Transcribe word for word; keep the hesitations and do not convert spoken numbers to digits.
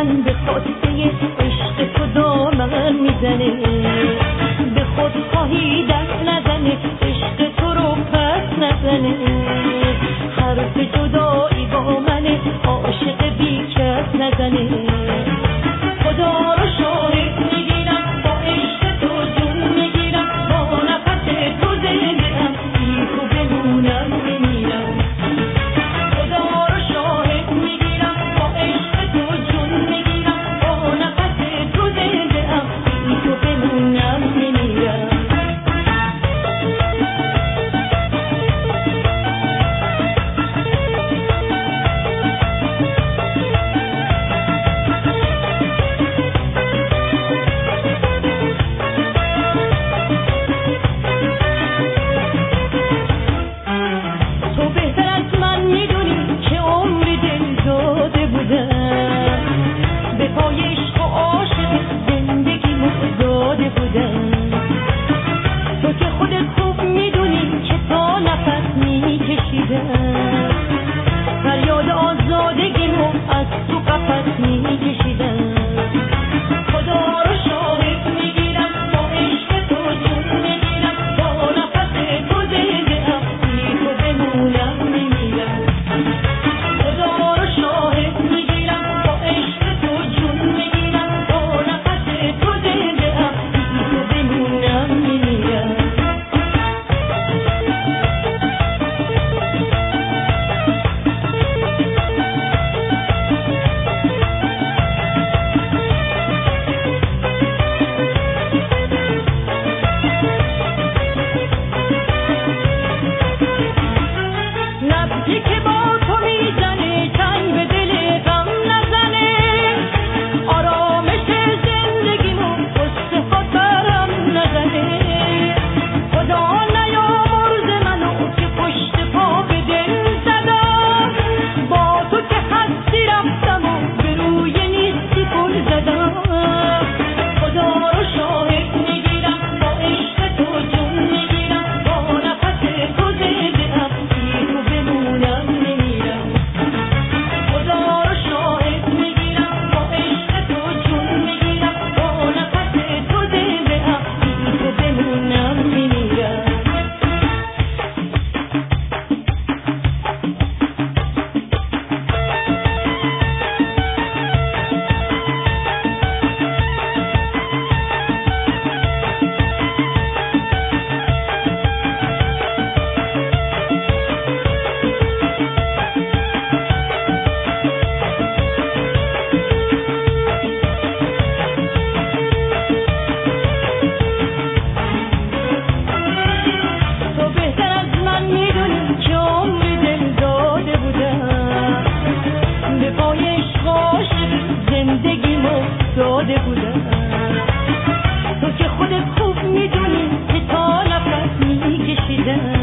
من به خاطره عشق تو دامن میزنه، به خود خواهی دست نزنه، عشق تو رو پس نزنه. حرف جدایی با منه، عاشق بی کس نزنه. خدا رو شاهد میگیرم، با عشق تو جون میگیرم، با نفس تو زنده ام، بی تو بمونم نمیرم. خدا رو شاهد میگیرم، با عشق تو جون میگیرم، با نفس تو زنده ام، بی تو بمونم نمیرم. به پای عشق و عاشق زندگی مزاده بودم. تو که خودت خوب میدونی که تا نفس میکشیدم، فریاد آزادگیمو از تو قفس میکشیدم. خدا رو شاهد میگیرم، با عشق تو جون میگیرم، با نفس تو زنده ام، بی تو بمونم نمیرم. خدا رو شاهد میگیرم، با عشق تو جون میگیرم، با نفس تو زنده ام، بی تو بمونم نمیرم. نبضی که با تو میزنه، چنگ به دل غم نزنه، آرامش زندگیمو قصه خاطرم نزنه. خدا نیامرز منو که پشت پا به دل زدم، با تو که هستی رفتم و به روی نیستی پل زدم. خدا رو شاهد میگیرم، با عشق تو جون میگیرم، با نفس تو زنده ام، بی تو بمونم نمیرم. خدا رو شاهد میگیرم، با عشق تو جون میگیرم، با نفس تو زنده ام، بی تو بمونم نمیرم. تو بهتر از من میدونی که عمری دل داده بودم، به پای عشق و عاشق زندگیمو داده بودم. تو که خودت خوب میدونی که تا نفس میکشیدم،